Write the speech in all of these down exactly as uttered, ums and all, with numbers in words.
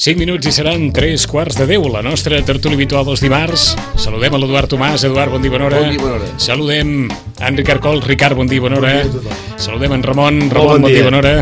cinc minuts i seran tres quarts de deu. La nostra tertúlia habitual dels dimarts. Saludem a l'Eduard Tomàs. Eduard, bon dia, bona hora. Bon dia, bona hora. Saludem a en Ricard Coll. Ricard, bon dia, bona hora. Bon dia a tothom. Saludem en Ramon. Ramon, bon, bon dia, bona hora.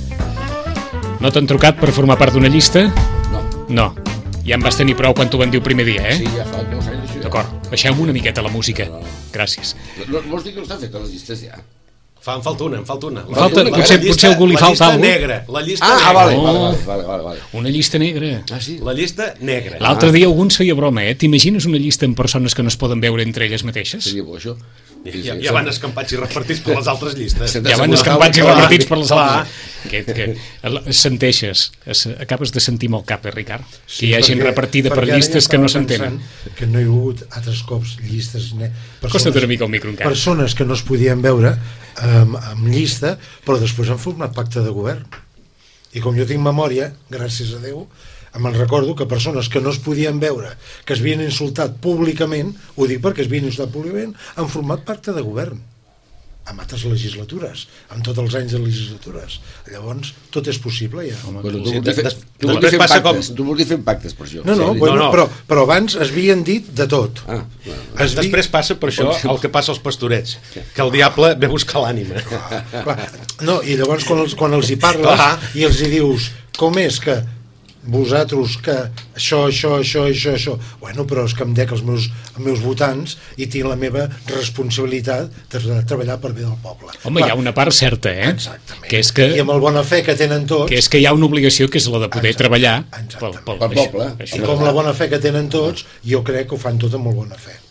No t'han trucat per formar part d'una llista? No. No. Ja en vas tenir prou quan t'ho van dir el primer dia, eh? Sí, ja fa dos anys. Això. D'acord. Baixem una miqueta la música. No. Gràcies. No, vols dir que no està fet les llistes ja? Fa, em falta una, em falta una. Falta, la, potser, la llista, potser algú li falta alguna cosa. La llista negra. La llista Ah, negra. vale, Oh. vale, vale, vale, vale. Una llista negra. Ah, sí? La llista negra. L'altre dia algú ens feia broma, eh? T'imagines una llista amb persones que no es poden veure entre elles mateixes? Seria bo, això. Ja, ja van escampats i repartits per les altres llistes. Ja van escampats i repartits per les altres. Que, que senteixes, acabes de sentir molt cap, eh, Ricard? Que hi hagi repartida per llistes que no s'entenen. Que no hi ha hagut altres cops llistes... Costa't una mica el micro encara. Persones que no es podien veure amb, amb llista, però després han format pacte de govern. I com jo tinc memòria, gràcies a Déu, me'n recordo que persones que no es podien veure, que es havien insultat públicament, ho dic perquè es havien insultat públicament, han format pacte de govern amb altres legislatures, amb tots els anys de legislatures. Llavors, tot és possible ja. Home, bueno, tu sí, vols dir, des, tu vols dir fent passa pactes, com... tu vols dir fent pactes per això. No, no, Sí, bueno, no, no. Però, però abans es havien dit de tot. Ah, bueno. Es vi... Després passa per això el que passa als pastorets, que el diable ve a buscar l'ànima. Clar, no, i llavors quan els, quan els hi parles Clar. i els hi dius com és que vosaltres que això, això, això, això, això bueno, però és que em dec els meus, els meus votants i tinc la meva responsabilitat de treballar per bé del poble. Home, Clar. Hi ha una part certa, eh? Exactament. Que és que, I amb el bona fe que tenen tots, que és que hi ha una obligació que és la de poder Exacte. treballar Exactament. pel, Pel poble. i com la bona fe que tenen tots, jo crec que ho fan tot amb molt bona fe.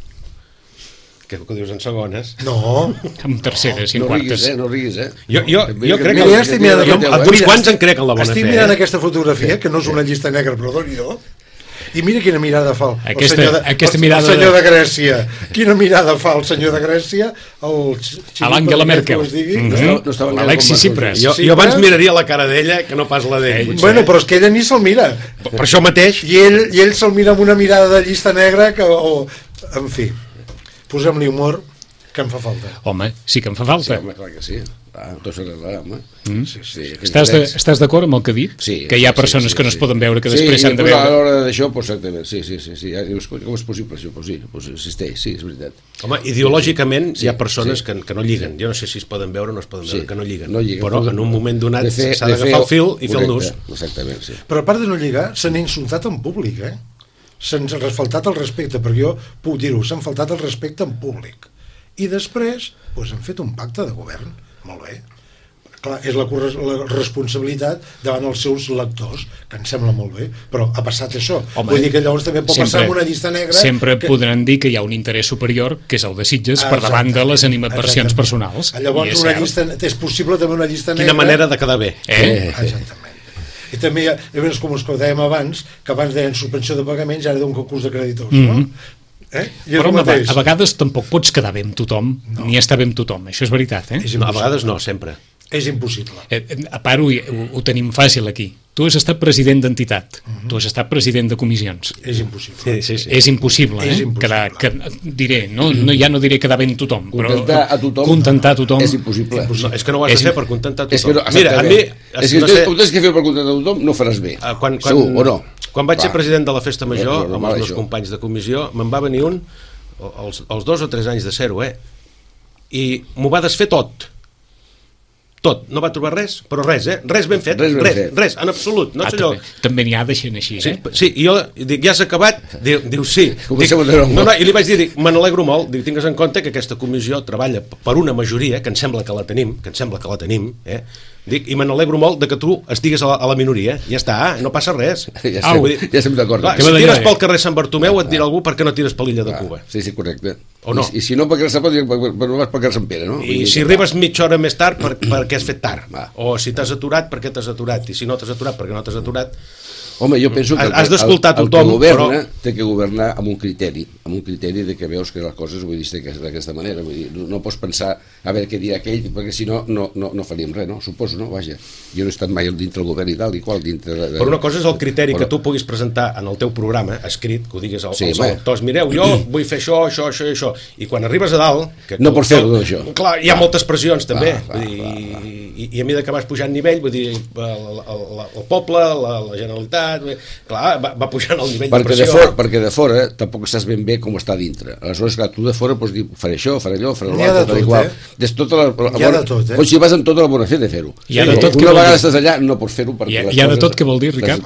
Que que dius en segones. No, amb terceres i en No riguis, quartes. eh, no riguis, eh. Jo, jo, jo crec Mira, que... ja estic mirant jo, aquest- alguns mira, quants estic- en crec en la bona estic fe. mirant eh? aquesta fotografia, que no és una llista negra, però doni-do. I mira quina mirada fa el, Aquesta- el senyor, de, aquesta el, mirada el senyor de- de... Grècia. Quina mirada fa el senyor de Grècia el A l'Angela Merkel. Mm No estava- no estava Alexis com Tsipras. Jo, jo abans miraria la cara d'ella que no pas la d'ell. potser. Bueno, però és que ella ni se'l mira. Per això mateix... I ell, i ell se'l mira amb una mirada de llista negra que, o, en fi, posem-li humor que em fa falta. Home, sí que em fa Sí, falta. home, clar que sí. Ah, tot s'arreglarà, home. Mm. Sí, sí, Estàs de- estàs d'acord amb el que ha dit? Sí, Que hi ha sí, persones sí, que no sí. es poden veure, que sí, després s'han de pues, a veure. l'hora d'això, pues, exactament, sí, sí, sí, sí. Ja dius, com és possible això? Pues sí, pues existeix, sí, és veritat. Home, ideològicament Sí, hi ha persones sí. que, que no lliguen. Jo no sé si es poden veure o no es poden veure, Sí, que no lliguen. no lliguen. Però en un moment donat De fer- s'ha de d'agafar el fer- fil i fer el nus. correcte, exactament, sí. Però a part de no lligar, s'han insultat en públic, eh? Se'ns ha faltat el respecte, perquè jo puc dir-ho, s'han faltat el respecte en públic. I després, doncs, han fet un pacte de govern. Molt bé. Clar, és la, la responsabilitat davant els seus lectors, que em sembla molt bé, però ha passat això. Home, Vull dir que llavors també pot sempre- passar amb una llista negra... Sempre que... podran dir que hi ha un interès superior, que és el de Sitges, per davant de les animadversions Exactament. personals. Llavors, I és una cert. llista, és possible també una llista Quina negra... manera de quedar bé. Eh? Exactament. I també hi ha, és com els que dèiem abans, que abans deien suspensió de pagaments, ara d'un concurs de creditors, Mhm. no? Eh? I és Però el home, mateix. a vegades tampoc pots quedar bé amb tothom, no. ni estar bé amb tothom, això és veritat, eh? És No, a impossible. vegades no, sempre. És impossible. Eh, eh, A part, ho, ho, ho tenim fàcil aquí. Tu has estat president d'entitat, Mhm. tu has estat president de comissions. És impossible. Sí, sí, sí. És impossible, eh? És impossible. Quedar, que, diré, no, no, ja no diré quedar bé amb tothom, però Contentar a tothom, contentar a tothom és impossible. No, és que no ho has És de fer im- per contentar És que tothom. no, Mira, a mi... exactament. és que no tu, sé, tu tens que fer per contentar a tothom, no faràs bé. eh, quan, quan, Segur, o no? Quan vaig Va. ser president de la Festa Major, Però amb normal, els meus això. companys de comissió, me'n va venir un, els, els dos o tres anys de zero, eh? I m'ho va desfer tot. Tot. No va trobar res, però res, eh? Res ben fet. Res ben res, fet. res, en absolut. No ah, sé allò... també, també n'hi ha deixant així, Sí, eh? sí, i jo dic, ja has acabat? Diu, diu sí. Dic, Comencem a treure un no, no, mot. I li vaig dir, dic, me n'alegro molt, dic, tingues en compte que aquesta comissió treballa per una majoria, que em sembla que la tenim, que em sembla que la tenim, eh? Dic, i me n'alegro molt de que tu estigues a la, a la minoria. Ja està, no passa res. Ja Au, estem, vull dir, ja estem d'acord. clar, Que si va tires d'allò, pel eh? carrer Sant Bartomeu et dirà algú per què no tires per l'illa de Ah, Cuba. sí, sí, correcte. O no? I, I si no, per què no per, per, per, no vas per Sant Pere, no? Vull I dir si que- arribes mitja hora més tard, per, perquè has fet tard. Va. O si t'has aturat, per què t'has aturat. I si no t'has aturat, perquè no t'has aturat. Home, jo penso que Has- el, has d'escoltar el, el, tothom, el que governa però- té que governar amb un criteri, amb un criteri de que veus que les coses, vull dir, d'aquesta d'aquesta manera, vull dir, no, no pots pensar a veure què dirà aquell, perquè si no, no, no, no faríem res, no? Suposo, no? Vaja, jo no he estat mai dintre del govern i tal, i qual, dintre de... de... Però una cosa és el criteri Però- que tu puguis presentar en el teu programa, escrit, que ho digues als, Sí, als home. electors, mireu, jo vull fer això, això, això i això, i quan arribes a dalt... Que, No pots fer-ho, això. Clar, hi ha Va. moltes pressions, també, Va, va, vull dir, va, va. I, i a mesura que vas pujant nivell, vull dir, el, el, el, el poble, la, la Generalitat, avançat, clar, va, va pujant el nivell perquè de pressió. De fora, perquè de fora tampoc saps ben bé com està dintre. Aleshores, clar, tu de fora pots dir, faré això, faré allò, faré l'altre, tal i qual. Des tota la, la, hi ha de tot, eh? Com si vas amb tota la bona fe de fer-ho. Hi ha de tot, una vegada estàs allà, no pots fer-ho perquè hi ha, les hi ha de coses... tot, què vol dir, Ricard?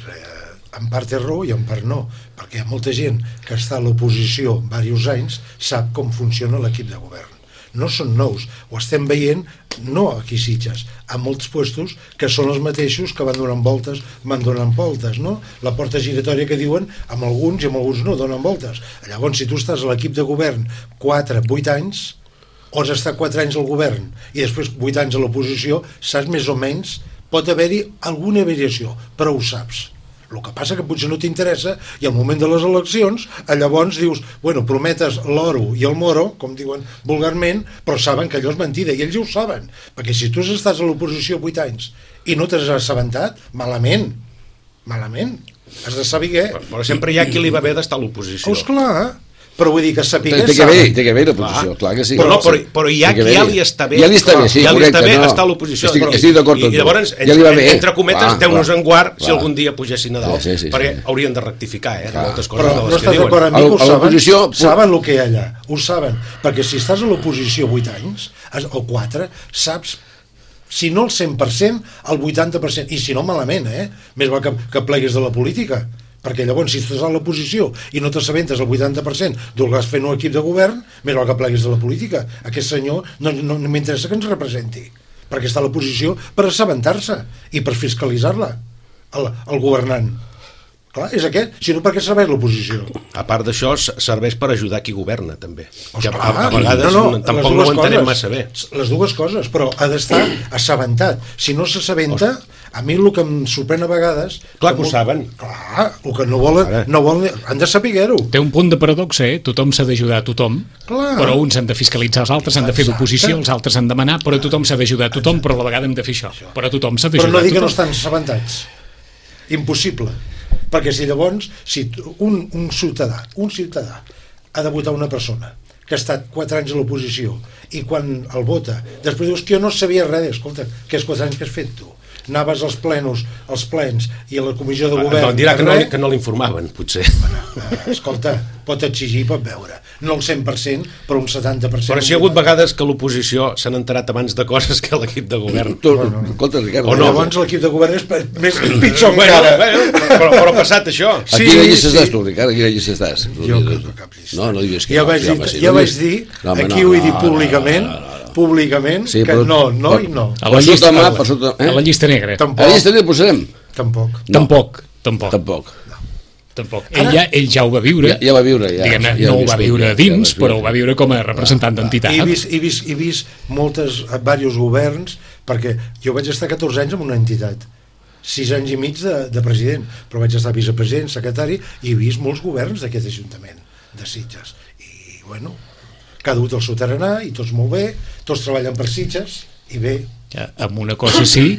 En part té raó i en part no, perquè hi ha molta gent que està a l'oposició diversos anys, sap com funciona l'equip de govern. No són nous, ho estem veient no aquí a Sitges, a molts puestos que són els mateixos que van donant voltes, van donant voltes, no? La porta giratòria que diuen, amb alguns i amb alguns no, donen voltes. Llavors, si tu estàs a l'equip de govern quatre, vuit anys, o has estat quatre anys al govern i després vuit anys a l'oposició, saps més o menys, pot haver-hi alguna variació, però ho saps. El que passa que potser no t'interessa i al moment de les eleccions llavors dius, bueno, prometes l'oro i el moro, com diuen vulgarment, però saben que allò és mentida i ells ho saben, perquè si tu estàs a l'oposició vuit anys i no t'has assabentat, malament, malament, has de saber què. Però, però sempre hi ha qui li va bé d'estar a l'oposició. Oh, esclar, però vull dir que sapigués... Té que haver, té que haver l'oposició, clar que sí. Però, no, però, però hi ha qui ja li està bé, ja li està bé, sí, ja li està bé no. estar a l'oposició. Estic, però, estic d'acord amb tu. I llavors, ja li va bé. entre cometes, clar, deu-nos en guard clar. si algun dia pugessin a dalt, sí, sí, sí, perquè sí. haurien de rectificar, eh, clar. moltes coses però de no les que estàs diuen. d'acord amb mi, ho saben, saben el que hi ha allà, ho saben, perquè si estàs a l'oposició vuit anys, o quatre, saps, si no el cent per cent, el vuitanta per cent, i si no malament, eh? Més val que, que pleguis de la política, perquè llavors si estàs a l'oposició i no t'assabentes el vuitanta per cent del que has fet un equip de govern, més val que pleguis de la política. Aquest senyor no, no, no m'interessa que ens representi, perquè està a l'oposició per assabentar-se i per fiscalitzar-la, el, el governant. Clar, és aquest, si no per què serveix l'oposició? A part d'això, serveix per ajudar qui governa, també. Oh, que clar, a, a vegades no, no, tampoc no ho entenem massa bé. Les dues coses, però ha d'estar assabentat. Si no s'assabenta, a mi el que em sorprèn a vegades... Clar que ho saben. Clar, el que no volen, no volen, han de saber-ho. Té un punt de paradoxa, eh? Tothom s'ha d'ajudar a tothom, clar. Però uns han de fiscalitzar els altres, han de fer d'oposició, els altres han de demanar, però tothom s'ha d'ajudar a tothom, però a la vegada hem de fer això. Però tothom s'ha d'ajudar a tothom. Però no dic que no estan assabentats. Impossible. Perquè si llavors, si un, un ciutadà, un ciutadà ha de votar una persona que ha estat quatre anys a l'oposició i quan el vota, després dius que jo no sabia res, escolta, que és quatre anys que has fet tu? Anaves als plenos, als plens i a la comissió de govern... No, dirà que no, que no l'informaven, potser. Escolta, pot exigir, pot veure. No el cent per cent, però un setanta per cent. Però si hi ha hagut vegades que l'oposició s'han enterat abans de coses que l'equip de govern. Tu, bueno, escolta, Ricard... O no, llavors l'equip de govern és més pitjor bueno, encara. Bueno, però, però ha passat això. A sí, quina llista sí. estàs tu, Ricard? A quina llista estàs? Jo no cap llista. No, no digues que ja no. Vaig Ja, dir, home, sí, ja no vaig dir, no, home, aquí no, ho he dit no, públicament, no, no, no. públicament, sí, que però, no, no però, i no. A la llista, mà, per sota, eh? a la llista negra. Tampoc. A la llista negra posarem? Tampoc. No. Tampoc. Tampoc. Tampoc. Tampoc. Ell, ja, ell ja ho va viure, ja, ja va viure ja, diguem-ne, ja no ho va viure a dins, ja però ho va viure com a representant ah, d'entitat. He vist, he, vist, he vist moltes, diversos governs, perquè jo vaig estar catorze anys en una entitat, sis anys i mig de, de president, però vaig estar vicepresident, secretari, i he vist molts governs d'aquest Ajuntament de Sitges. I, bueno, cada un té el seu tarannà, i tots molt bé, tots treballen per Sitges, i bé. Ja, amb una cosa sí,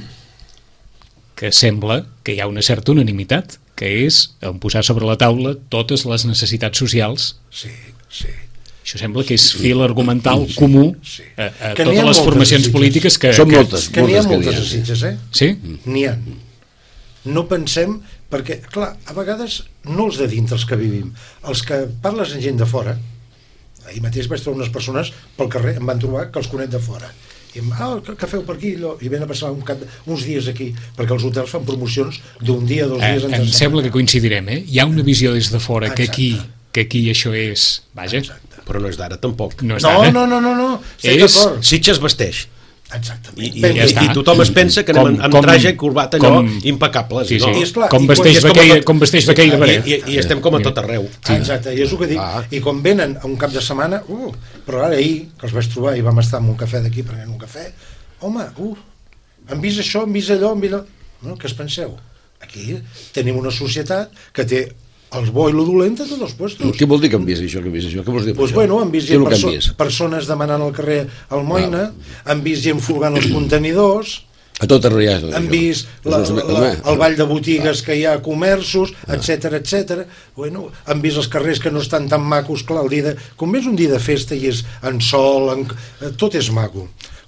que sembla que hi ha una certa unanimitat, que és en posar sobre la taula totes les necessitats socials. Sí, sí. Això sembla que és fil argumental sí, comú sí. a, a que totes les formacions polítiques que... Són que, moltes. Que n'hi ha moltes ha. a Sitges, eh? Sí? N'hi ha. No pensem, perquè, clar, a vegades no els de dintre els que vivim, els que parles amb gent de fora. Ahir mateix vaig trobar unes persones pel carrer, em van trobar que els conec de fora. I em, ah, què feu per aquí? I ven a passar un cap, uns dies aquí, perquè els hotels fan promocions d'un dia, dos dies... Eh, em sembla que coincidirem, eh? Hi ha una visió des de fora que aquí, que aquí això és... Vaja, exacte. Però no és d'ara tampoc. No és no, d'ara. no, no, no, no. És... Sitges vesteix. Exactament. I, i, ja i, i tothom es pensa que anem com, amb traje i corbat allò com, impecables. Sí, sí. No? I esclar, com i vesteix Bequeira, com vesteix Bequeira. I, i, I estem com a tot arreu. Sí. Exacte, i és el que dic. Ah. I quan venen a un cap de setmana, uh, però ara ahir, que els vaig trobar i vam estar en un cafè d'aquí prenent un cafè, home, uh, han vist això, han vist allò, han vist allò... No, què es penseu? Aquí tenim una societat que té els bo i lo dolent a tots els puestos. Què vol dir que han vist això? Què vist això? Què vols dir pues això? Bueno, han vist gent perso vist? persones demanant al carrer Almoina, ah. han vist gent furgant els contenidors, a tot arreu hi ha tot han això. vist la, la, el ball de botigues ah. que hi ha comerços, ah. etc etc. Bueno, han vist els carrers que no estan tan macos, clar, el dia de... com és un dia de festa i és en sol, en... tot és maco.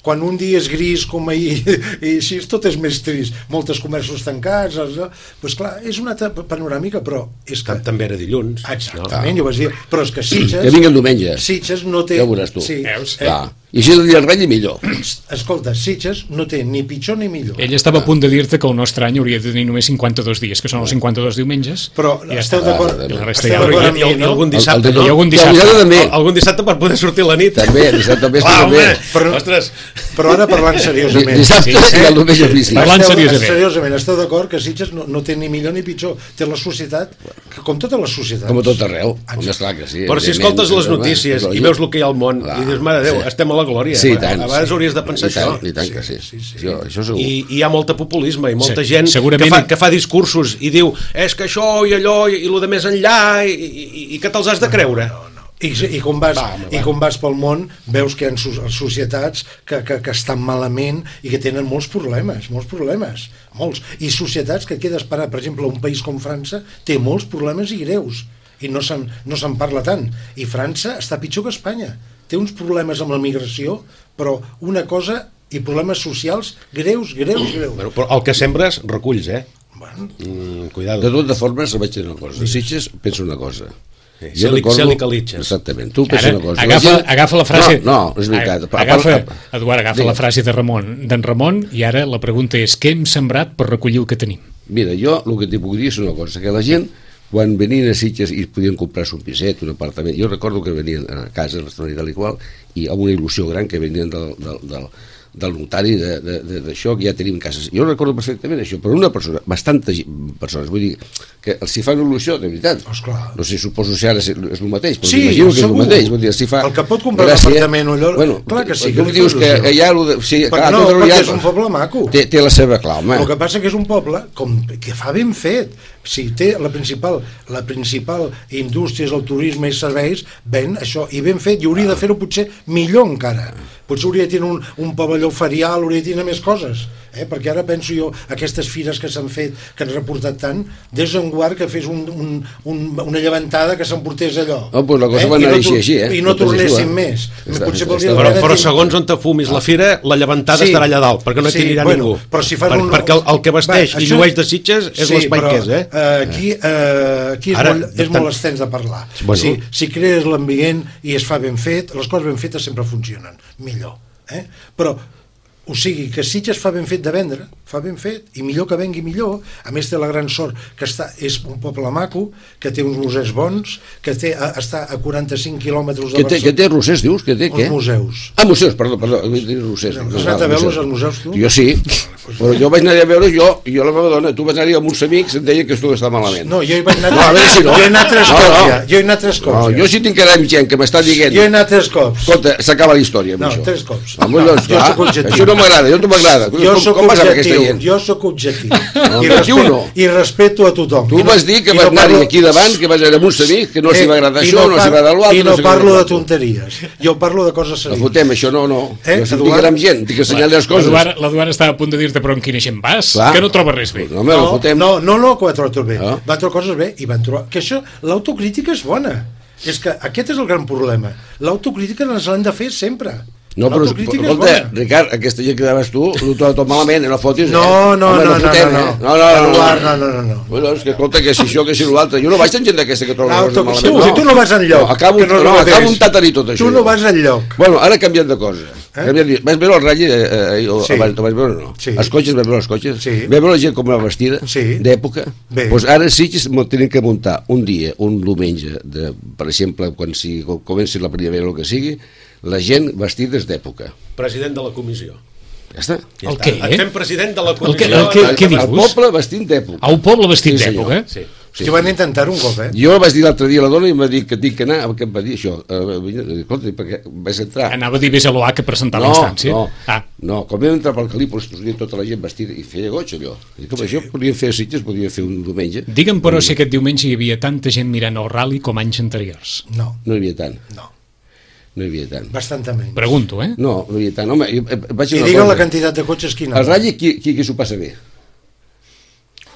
quan un dia és gris com ahir i així tot és més trist, moltes comerços tancats, doncs pues clar, és una altra panoràmica, però és que... També era dilluns. Exactament, no? Jo vaig dir, però és que Sitges... Que vingui el diumenge. Sitges no té... Ja ho veuràs tu. Sí, Veus? eh? Clar. I així el dia del rei millor. Escolta, Sitges no té ni pitjor ni millor. Ell estava a punt de dir-te que el nostre any hauria de tenir només cinquanta-dos dies, que són els cinquanta-dos diumenges. Però ja esteu està. d'acord? I la resta Esteu ja d'acord no amb I, mi, i, i no? algun dissabte, El- el- no? I algun el dissabte. dissabte també. Al- Algun dissabte per poder sortir a la nit. També, dissabte també. Clar, també. home, Però- ostres. Però ara parlant seriosament... Dissabte i el diumenge al principi. Parlant Esteu- seriosament. seriosament, esteu d'acord que Sitges no, no té ni millor ni pitjor, té la societat, que com totes les societats. Com a tot arreu. Home, esclar que sí. Però si evidentment, escoltes les home, notícies és i veus el que hi ha al món Clar, i dius, mare de Déu, sí. estem a la glòria. Sí, i a, tant, a vegades sí. hauries de pensar I tant, això. I tant que sí. Sí, sí, sí. Això, això segur. I, i hi ha molta populisme i molta Sí, gent que segurament- fa, que fa discursos i diu és que això i allò i, i lo de més enllà i, i, i que te'ls has de creure. No, no. I, i, com vas, Va, home, va. i com vas pel món veus que hi ha so- societats que, que, que estan malament i que tenen molts problemes, molts problemes, molts. I societats que queda esperar, per exemple, un país com França té molts problemes i greus i no se'n no se'n parla tant. I França està pitjor que Espanya. Té uns problemes amb la migració, però una cosa i problemes socials greus, greus, greus. Bueno, però el que sembres reculls, eh? Bueno, Mm, De cuidado. totes formes, vaig dir una cosa. De Sitges penso una cosa. Sí, Jo se li- recordo- se li calitges. Exactament. Tu pensa Ara, una cosa. agafa, La gent- agafa la frase... No, no, és veritat. A- Agafa, A part- Eduard, agafa Digue'm. la frase de Ramon, d'en Ramon, i ara la pregunta és què hem sembrat per recollir el que tenim? Mira, jo el que t'hi puc dir és una cosa, que la gent, quan venien a Sitges i podien comprar-se un piset, un apartament, jo recordo que venien a casa, a l'estonari tal i qual, i amb una il·lusió gran que venien del, del, del, del notari de- de- de- d'això, que ja tenim cases. Jo recordo perfectament això, però una persona, bastantes persones, vull dir, que els hi fan il·lusió, de veritat. Esclar. No sé, suposo si ara és, és el mateix, però Sí, imagino que és el segur. mateix. Vull dir, els hi fa El que pot comprar un gràcia. apartament o allò, Bueno, clar que sí, tu que li em dius fa que il·lusió. hi ha... Lo de, sí, Perquè clar, no, tot el perquè ja- és un poble maco. Té, té la seva clau, home. El que passa que és un poble com, que fa ben fet. Si té la principal, la principal indústria és el turisme i serveis, ven això, i ben fet, i hauria de fer-ho potser millor encara. Potser hauria de tenir un, un pavelló ferial, hauria de tenir més coses. Eh? Perquè ara penso jo, aquestes fires que s'han fet, que han reportat tant, des d'enguard que fes un, un, un, una llevantada que s'emportés allò. Oh, pues la cosa va I anar no així, tor- així, eh? I no Tot és tornessin igual. més. Està- Potser està- voldria està- Però, haver però de- segons on te fumis la fira, la llevantada Sí. estarà allà dalt, perquè no Sí, t'hi anirà bueno, ningú. però si fas per, un- perquè el, el que vesteix Va, i això- llueix de Sitges és Sí, l'espai però, que és, eh? eh, aquí, eh, aquí és, Ara, molt, és bastant- molt extens de parlar. Bueno. Si, si crees l'ambient i es fa ben fet, les coses ben fetes sempre funcionen millor. Eh? Però, o sigui, que Sitges fa ben fet de vendre, fa ben fet, i millor que vengui millor. A més té la gran sort que està, és un poble maco, que té uns museus bons, que té, a, està a quaranta-cinc quilòmetres de Que té, que té Rossers, dius? Que té, Els què? museus. Ah, museus, perdó, perdó, vull dir Rossers. Has anat a veure els museus, tu? Jo sí, però jo vaig anar a veure jo, i jo la meva dona, tu vas anar-hi amb uns amics, em deien que tu està malament. No, jo hi vaig anar... No, a veure si no. Jo he anat tres No, cops no. ja. Jo he anat tres cops No, ja. jo sí tinc que anar amb gent que m'està dient, Jo he anat tres cops. escolta, s'acaba la història amb No, això. tres cops. Home, No, doncs, jo clar, sóc objectiu. això no m'agrada, jo no m'agrada. Jo Com- sóc com vas amb aquesta objectiu, gent? jo sóc objectiu. No, I, objectiu respeto, no. I respeto a tothom. Tu I no- vas dir que i vas no anar-hi parlo- aquí davant, que vas anar amb uns amics, que no s'hi va agradar i això, no s'hi par- va agradar l'altre. I no s'hi va parlo de agradar l'altre. tonteries. Jo parlo de coses No serioses. fotem, això no, no. Eh, Jo sí tinc Eduard? que anar amb gent, tinc que assenyalar les coses. L'Eduard l'Eduard estava a punt de dir-te però amb quina gent vas? Clar. Que no troba res bé. No, home, no, No, fotem. no, no, no, que ho ha trobat tot bé. Ah. Va trobar coses bé i van trobar... Que això, l'autocrítica és bona. És que aquest és el gran problema. L'autocrítica ens l'hem de fer sempre. No, però, L'autocrítica és escolta, bona. Ricard, aquesta gent que anaves tu, ho troba tot malament, no fotis, eh? No, no, Home, no, no, fotem, no, eh? no. No, no, no, Eduard, no, no, no, no. Bueno, és que escolta, que si això, que si l'altre... Jo no vaig amb gent d'aquesta que troba les coses L'auto- malament. tu, si tu no vas enlloc, No, acabo, que no és no, el mateix. acabo un tatarí tot això. Tu no vas enlloc. Bueno, ara canviant de cosa. Eh? Canviant de... Vas veure el ratll eh, eh, o Sí. abans, vaig veure o no? Sí. Els cotxes, vas veure els cotxes? Sí. Vas veure la gent com va vestida? Sí. D'època? Bé. Doncs ara sí que tenen que muntar un dia, un diumenge, de, per exemple, quan si, comenci la primavera o el que sigui, la gent vestides d'època. President de la comissió. Ja està. Ja El està. què, Et eh? fem president de la El què- comissió. el què- de- què El dius? poble vestint d'època. A un poble vestit Sí, senyor. d'època? Sí. Sí. Jo van intentar-ho un cop, eh? Jo vaig dir l'altre dia a la dona i em va dir que tinc que anar, què em va dir això? Uh, escolta, perquè vaig entrar... Anava a dir vés a l'O A que presentar la No, instància. no, Ah, no, com vam entrar pel Calípolis, doncs, tota la gent vestida i feia goig allò. I com això podien fer a Sitges, podien fer un diumenge. digue'm però si aquest diumenge hi havia tanta gent mirant el rally com anys anteriors. No, No hi havia tant, no. no hi havia tant. Bastant menys. Pregunto, eh? No, no hi havia tant. Home, jo, eh, vaig dir I una digue'm cosa. la quantitat de cotxes quina. El ratll, qui, qui, qui s'ho passa bé?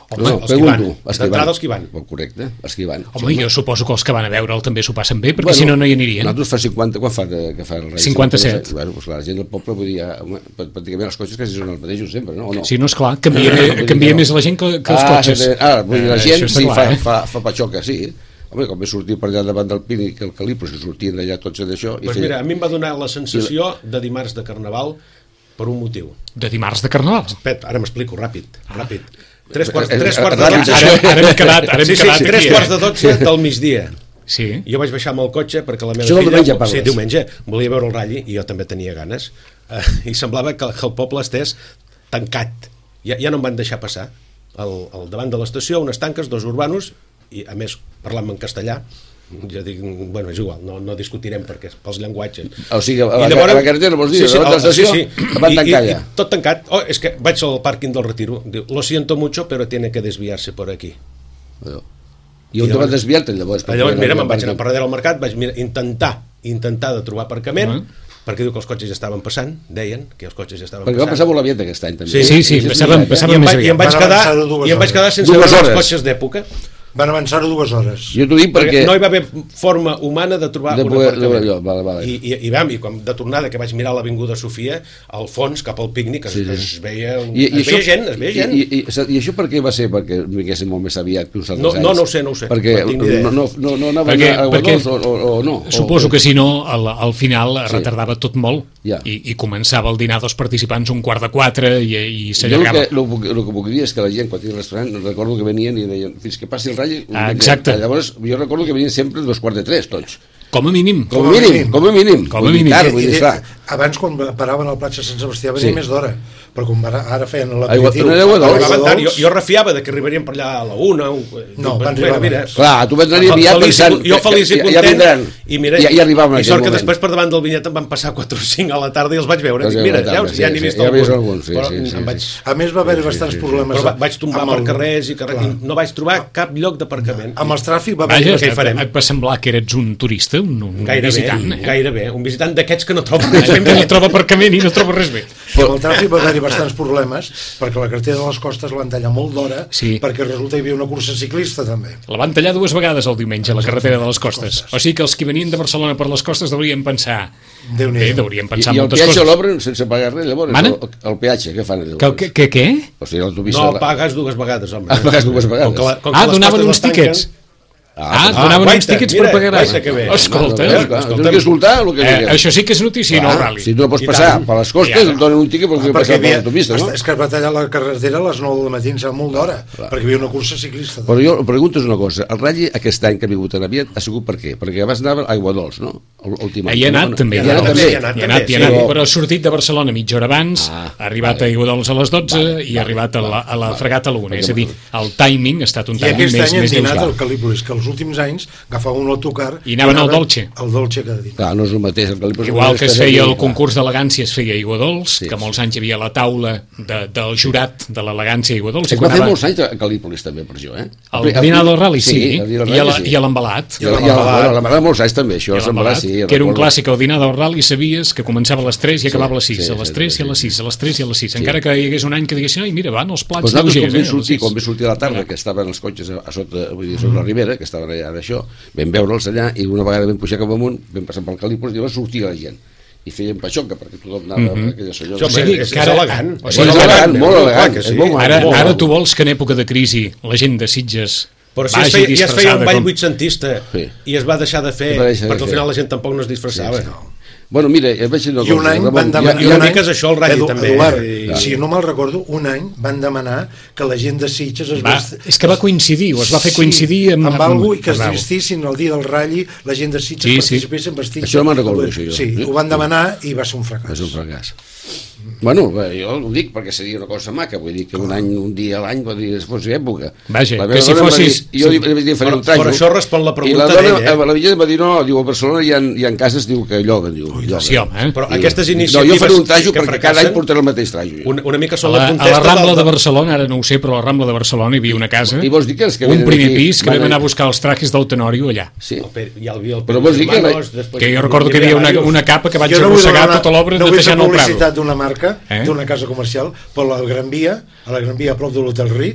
Home, no, els que van. pregunto, els que D'entrada van. els que van. Oh, correcte, els que van. Home, jo suposo que els que van a veure'l també s'ho passen bé, perquè Bueno, si no, no hi anirien. Nosaltres fa cinquanta, quan fa de, que fa el rei? cinquanta-set. Bueno, doncs la gent del poble, vull dir, ja, home, pràcticament els cotxes quasi són els mateixos sempre, no? O no? Sí, no, esclar, canvia, Vull dir canvia que no. més la gent que, que els ah, cotxes. de- Ah, vull dir, la Eh, gent això està sí, clar, fa, eh? fa, fa patxoca, sí. Home, com ve sortir per allà davant del Pini, que el Calipos, que sortien d'allà tots d'això. Pues mira, a mi em va donar la sensació de dimarts de Carnaval per un motiu. De dimarts de Carnaval. Espera, ara m'explico, ràpid, ràpid. Tres quarts, Eh, eh, tres quarts de ràpid, dotze. Ara, ara hem quedat, ara hem Sí, sí, quedat tres aquí, quarts eh? de dotze del migdia. Sí. Jo vaig baixar amb el cotxe perquè la meva Això del filla... diumenge parles. Sí, diumenge. Volia veure el ratlli i jo també tenia ganes. Uh, I semblava que, que el poble estés tancat. Ja, ja no em van deixar passar. Al, al davant de l'estació, unes tanques, dos urbanos, i a més parlant en castellà. Jo dic, bueno, és igual, no, no discutirem perquè pels llenguatges. O sigui, a la, I llavors- a la carretera, vols dir, Sí, sí, davant de el- l'estació, sí, sí. van I- tancar i- allà. i tot tancat. Oh, és que vaig al pàrquing del Retiro. Diu, lo siento mucho, pero tiene que desviarse por aquí. I on te vas desviar-te llavors? Ah, llavors, mira, me'n vaig anar per darrere al mercat, vaig mira, intentar intentar de trobar aparcament, Uh-huh. perquè diu que els cotxes ja estaven passant, deien que els cotxes ja estaven Perquè va passar passant. molt aviat aquest any, també. Sí, Sí, sí, És passaven, veritat, eh? passaven I em, més vaig, i em aviat. vaig Van quedar, avançar-ho dues i em vaig quedar sense Dues veure els hores. cotxes d'època, Van avançar-ho dues hores. Jo t'ho dic perquè perquè... no hi va haver forma humana de trobar De un poder- aparcament. allò, vale, vale. I, i, i, vam, i quan de tornada que vaig mirar l'Avinguda Sofia, al fons, cap al pícnic, es, Sí, sí. es veia, I, i, es veia gent, es veia gent. I, i, i, I això per què va ser? Perquè vinguéssim molt més aviat que uns altres No- anys? no, no ho sé, no ho sé. Perquè No tinc ni idea. no, no, no, no anaven Perquè- a perquè Guadós o, o, o no? Suposo o, que si no, al, al final es Sí. retardava tot molt Ja. i, i començava el dinar dels participants un quart de quatre i, i Jo el s'allargava. que, el, el que puc dir és que la gent, quan tenia el restaurant, recordo que venien i deien, fins que passi el ratll... Ah, exacte. Llavors, jo recordo que venien sempre dos quarts de tres, tots. Com a mínim. Com a mínim, com a mínim. Com a Vull dir, mínim. tard, I- vull i dir, de- esclar. abans, quan paraven al Platja Sant Sebastià, venia Sí. més d'hora. Però com ara, ara feien Aigua- l'aperitiu... no era aigua dolç? Arribaven tard. Jo, jo refiava de que arribarien per allà a la una. Un, No, van mira, arribar mira, abans. Clar, tu vas anar Fel- aviat feliç i- pensant... jo feliç i que- content, ja vindran. i mira, ja, ja arribaven en i aquell sort que moment. després per davant del vinyet em van passar quatre o cinc a la tarda i els vaig veure. Els Dic, veus mira, a la tarda, veus, ja sí, n'he sí, vist ja alguns, veus alguns, sí, però sí, sí, em vaig, sí. A més, va haver bastants problemes... però va- vaig tombar amb per el- carrers i, carrer, Clar. i no vaig trobar cap lloc d'aparcament. Amb els tràfic va haver... Vaja, què hi farem? et va semblar que eres un turista, un, un Gairebé, visitant. Eh? gairebé. Un visitant d'aquests que no troba res ben Que no bé. troba aparcament i no troba res bé. Amb el tràfic va haver-hi bastants problemes perquè la carretera de les Costes la van tallar molt d'hora Sí. perquè resulta que hi havia una cursa ciclista també. La van tallar dues vegades el diumenge a la carretera de les Costes. O sigui que els que venien de Barcelona per les costes deurien pensar... Déu-n'hi-do. Bé, deurien I, pensar I el moltes peatge coses. l'obren sense pagar res, llavors. Mana? El, el peatge, què fan? Que, que, que, què? O sigui, l'autopista... No, el pagues dues vegades, home. El pagues dues vegades. Com que la- com que Ah, les donaven costes uns les tanquen- tíquets. Ah, donaven guaita, uns tíquets mira, per pagar. guaita que bé. Escolta, Veus, clar, escolta'm. tens que escoltar el que eh, diguem. això sí que és notícia, no el rally. Si tu no pots I passar tant. per les costes, Ja. et donen un tiquet per Ah, poder perquè passar per havia, l'autopista, no? és que es va tallar la carretera a les nou del matí, em sembla molt d'hora, perquè hi havia una cursa ciclista. Però jo em pregunto una cosa, el ratll aquest any que ha vingut tan aviat ha sigut per què? Perquè vas anar a Aigua Dols, no? L'últim any. Hi ha anat també. Hi ha anat també, també. hi ha anat. Hi ha anat, hi ha Sí, anat, però- però ha sortit de Barcelona mitja hora abans, Ah, ha arribat vale. a Iguadols a les dotze Vale, i ha vale, arribat a la, a la vale. fregata a la una. Perquè És a dir, el timing ha estat un I timing aquest més, any han més dinat lleuger. al Calípolis, que els últims anys agafava un autocar I anaven al Dolce. al Dolce cada dia. Clar, no és el mateix. El Calipos Igual que es és feia el clar. concurs d'elegància, es feia a Iguadols, Sí, que sí. molts anys hi havia la taula de, del jurat de l'elegància a Iguadols. i Es va fer quan molts anys a Calípolis també, per això, eh? El dinar del rally, sí, el dinar del i a rally, la- sí. i a l'embalat. I a la- i a la- bueno, l'embalat molts anys també, això, I a l'embalat, l'embalat, sí. que era un recordo. clàssic, el dinar del rally, sabies que començava a les tres i acabava a les sis, sí, a les sí, tres sí, i a les sí. sis, a les tres i a les sis. Encara que hi hagués un any que diguessin, ai, mira, van els plats Pues nosaltres, quan lleugers. vam eh, a les sortir, sis. quan vam sortir a la tarda, que estaven els cotxes a, a sota, vull dir, sota la ribera, que estaven allà d'això, vam veure'ls allà i una vegada vam pujar cap amunt, vam passar pel Calípolis i llavors sortia la gent. I feien patxoca, perquè tothom anava mm -hmm. a aquella sollona. Sí, home, O sigui, és, que és ara- elegant. o sigui, és és elegant, molt clar elegant. que és sí. molt Ara, molt ara elegant. tu vols que en època de crisi la gent de Sitges Però si es vagi feia, ja es feia un disfressada ball com- vuitcentista Sí. i es va deixar de fer Es va deixar de perquè al fer. final la gent tampoc no es disfressava. Sí, sí. Bueno, mira, et vaig dir una I un cosa, any Ramon, van ja- demanar... i i una un mica any- és això el ratll, Edu- també, Eduard, eh? si no me'l recordo, un any van demanar que la gent de Sitges es Va, vesti- és que va coincidir, o es va fer coincidir amb... amb, amb algú i que es amb- vestissin el dia del ratll, la gent de Sitges Sí, sí. participessin vestits. Això no me'n recordo, això, jo. Sí, ho van demanar i va ser un fracàs. És un fracàs. Bueno, bé, jo ho dic perquè seria una cosa maca, vull dir que un any, un dia a l'any, vull dir, es fos època. Vaja, La que meva si dona em va fossis- dir- Jo li li vaig dir, faré Però- un trajo. però això respon la pregunta I la dona, d'ell, eh? la Villa em va dir, no, diu, a Barcelona hi ha, hi ha cases, diu, que lloguen, diu. lloguen. Sí, home, eh? Però I- aquestes No, iniciatives jo faré un trajo que perquè cada fracassen, any portaré el mateix trajo. una, una mica A són la, la a contesta la Rambla del- de Barcelona, ara no ho sé, però a la Rambla de Barcelona hi havia una casa, I vols dir que els que un venen primer aquí pis, que van vam a- anar a buscar els trajes del Tenorio allà. Sí. El Pere- hi havia el Però vols dir que la- Hermanos, després Que jo hi recordo que hi havia una, diversos. una capa que vaig Jo no vull arrossegar donar- tota l'obra no vull fer netejant el publicitat Prado. d'una marca, Eh? d'una casa comercial, però a la Gran Via, a la Gran Via a prop de l'Hotel Ritz,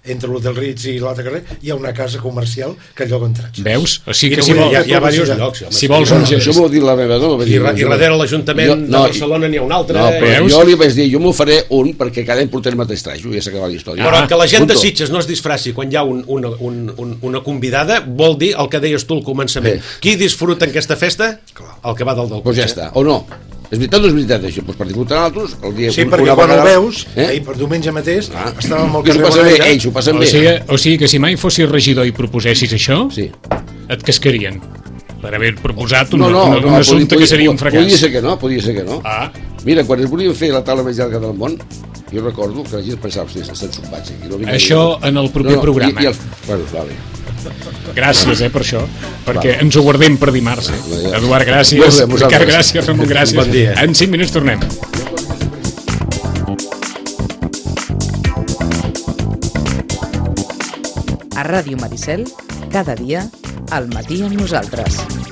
entre l'Hotel Ritz i l'altre carrer, hi ha una casa comercial que allò entratge. Veus? O sigui que si hi, vol, ha, hi ha diversos llocs. Home, si vols No, un això gest... m'ho va dir la meva dona. I, I darrere l'Ajuntament Jo- de no, Barcelona n'hi ha un altre. No, però Veus? jo li vaig dir, jo m'ho faré un perquè cada any portem el mateix trajo, ja s'ha acabat la història. Però que la gent de Punto. Sitges no es disfraci quan hi ha un, una, un, un, una convidada vol dir el que deies tu al començament. Bé. Qui disfruta en aquesta festa? El que va del del Doncs ja està, o no? És veritat o és veritat això? Doncs per disfrutar altres, el dia... Sí, una perquè quan vegada- ho veus, Eh? ahir per diumenge mateix, Ah. estàvem al I s'ho carrer passen bé, Bonaire, ells s'ho passen O bé. sigui, o sigui que si mai fossis regidor i proposessis això, Sí. et cascarien per haver proposat un, No, no, un, no, un assumpte podia, que seria un Podia fracàs. ser que no, podia ser que no. Ah, Mira, quan es volien fer la taula més llarga del món, jo recordo que la gent pensava, hosti, estan sopats aquí. No vinga Això ningú. en el proper programa. I, i el, bueno, vale. gràcies, eh, per això, perquè ens ho guardem per dimarts. Eh? Va, ja. Eduard, gràcies. Molt bé, vosaltres. Ricard, gràcies. Ramon, gràcies. Bon dia. En cinc minuts tornem. A Ràdio Maricel, cada dia, al matí amb nosaltres.